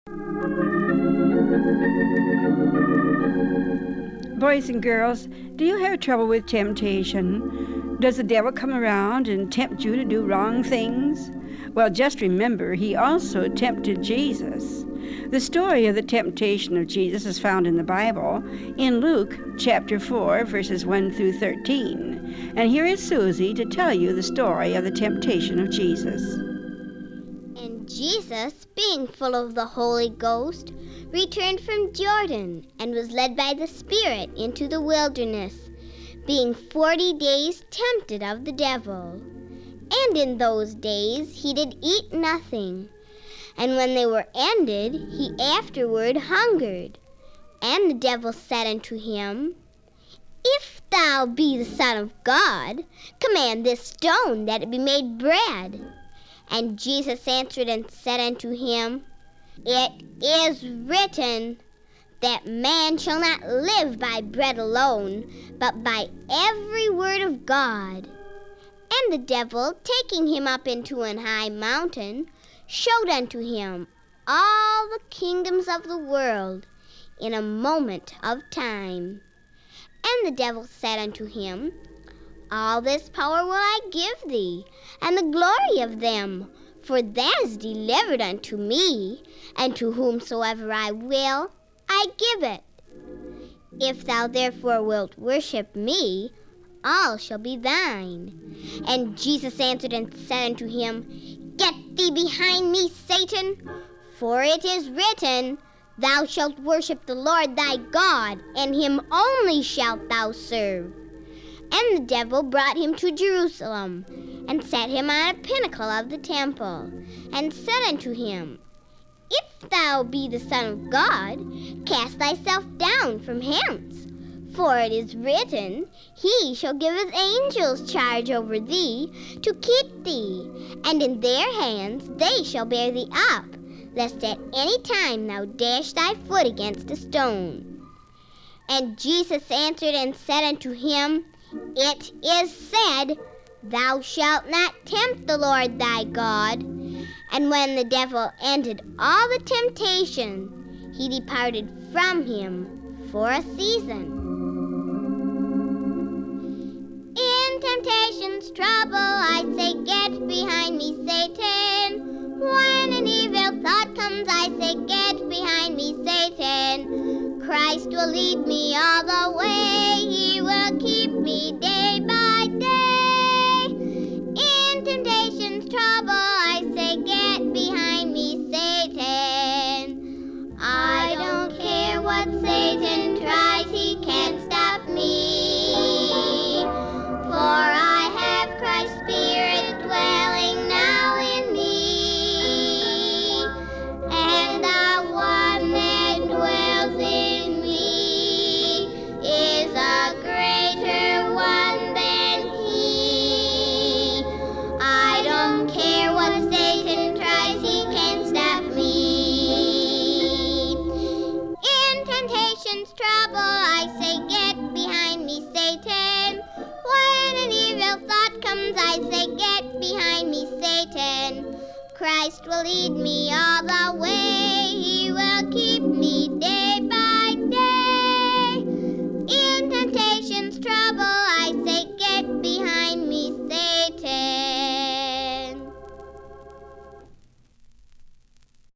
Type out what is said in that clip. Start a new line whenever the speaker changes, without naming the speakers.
Boys and girls, do you have trouble with temptation? Does the devil come around and tempt you to do wrong things? Well, just remember, he also tempted Jesus. The story of the temptation of Jesus is found in the Bible, in Luke chapter 4, verses 1 through 13. And here is Susie to tell you the story of the temptation of Jesus.
And Jesus, being full of the Holy Ghost, returned from Jordan, and was led by the Spirit into the wilderness, being 40 days tempted of the devil. And in those days he did eat nothing. And when they were ended, he afterward hungered. And the devil said unto him, If thou be the Son of God, command this stone that it be made bread. And Jesus answered and said unto him, It is written, that man shall not live by bread alone, but by every word of God. And the devil, taking him up into an high mountain, showed unto him all the kingdoms of the world in a moment of time. And the devil said unto him, All this power will I give thee, and the glory of them, for that is delivered unto me, and to whomsoever I will, I give it. If thou therefore wilt worship me, all shall be thine. And Jesus answered and said unto him, Get thee behind me, Satan, for it is written, Thou shalt worship the Lord thy God, and him only shalt thou serve. And the devil brought him to Jerusalem, and set him on a pinnacle of the temple, and said unto him, If thou be the Son of God, cast thyself down from hence. For it is written, He shall give his angels charge over thee, to keep thee, and in their hands they shall bear thee up, lest at any time thou dash thy foot against a stone. And Jesus answered and said unto him, It is said, Thou shalt not tempt the Lord thy God. And when the devil ended all the temptation, he departed from him for a season. In temptation's trouble, I say, Get behind me, Satan. When an evil thought comes, I say, Get behind me, Satan. Christ will lead me all the way. He will keep me day by day. In temptation's trouble, I say, Get behind me, Satan. I don't care what Satan tries, he can't stop me. For I have Christ's Spirit dwelling now in me, and the one that dwells in me is a greater one than he. I don't care what Satan tries, he can't stop me. In temptation's trouble, I say, Get behind me, Satan. When an evil thought comes, I say, Get behind me, Satan. Christ will lead me all the